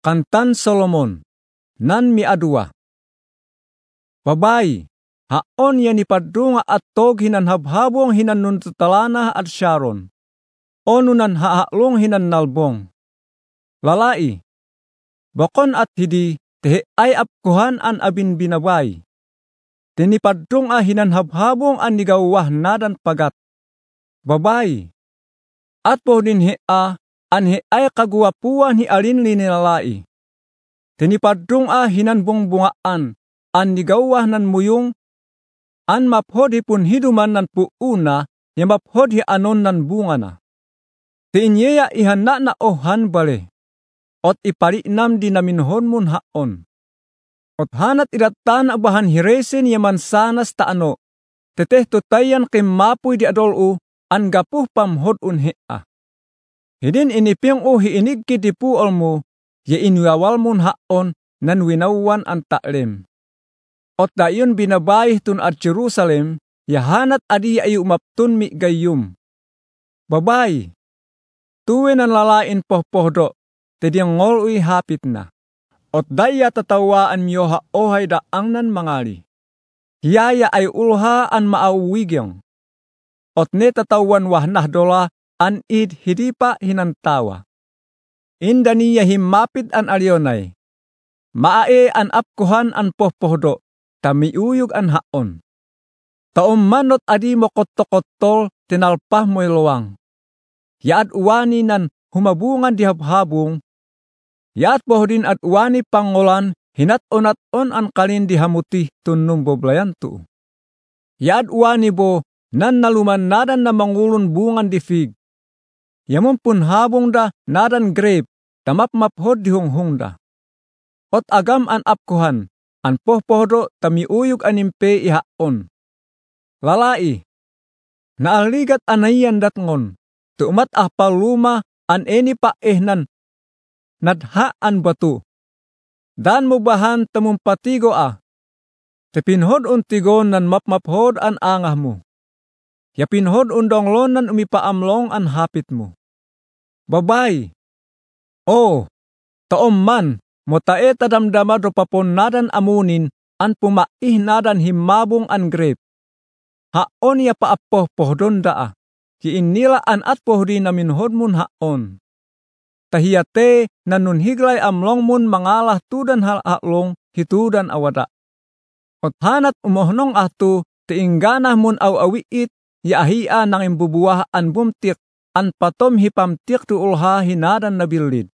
Kantan Solomon, nan miadua. Babay, haon yan ipadunga at tog hinanhabhabong hinanuntutalana at Sharon. Onunan haaklong hinannalbong. Lalai, bakon at hidi, tehe ay apkuhan an abin binabay. Tinipadunga hinanhabhabong an nigawah nadan pagat. Babay, at po din hea, anhe ay kaguwapuan hi alinli ni lalai. Tinipadunga hinanbongbungaan, an nigawah nan muyong, an maphod hi pun hiduman nan puuna, ya maphod hi anon nan bunga na. Tiinyeya ihana na ohan bale, ot ipari nam di naminhon mun haon. Ot hanat iratan abahan hiresen yaman sanas taano, teteh tutayan kimapuy di adolu, an gapuh pamhod un hea. Hidin inipiyang hiinig kitipu olmo, ya inwawal mun haon, nan winawan an taklem. Ot dayon binabayih tun at Jerusalem, ya hanat adi ayu umaptun mi gayum. Babay, tuwe nan lalain pohpohdo, tediyang ngolui hapit na. Ot daya tatawaan miyoha ohay daang nan mangali. Hiyaya ay ulha an maawigyong. Ot ne tatawan wahnah dola, an id hidipa hinantawa. Indaniya himapit an alyonay. Maae an apkuhan an pohpohdo, tamiuyog an haon. Taom manot adi mo kottol tinalpah mo'y luwang. Yaad uwani nan humabungan di habhabong. Yaad pohdin at uwani pangolan hinat-on an kalin di hamuti tunong boblayan tu. Yaad uwani bo nan naluman nadan na mangulun bungan di fig. Yamon pun habong da nadan grape, tamap maphod di honghong da. Ot agam an apkuhan, an pohpohdo tamiuyog animpe ihaon. Lalai, naaligat anayan datngon, tumat paluma an eni pa ehnan, nadhaan batu. Dan mo bahan tamumpatigo tepinhod untigon nan mapmaphod an angah mo. Yapinhod undonglon nan umipaamlong an hapit mo. Babay, taom man, motae tadamdama do papon nadan amunin, an pumaih nadan himabong an grape. Haon ya paapoh pohdon daa, ki inila an at pohdi naminhod mun haon. Tahiyate nanun higlay amlong mun mangalah tudan hal aklong hitudan awada. Ot hanat umohnong ahtu, tiingganah mun awiit, yahia nang imbubuah an bumtik, an patom hipamtik tu ulha hinadan nabilid.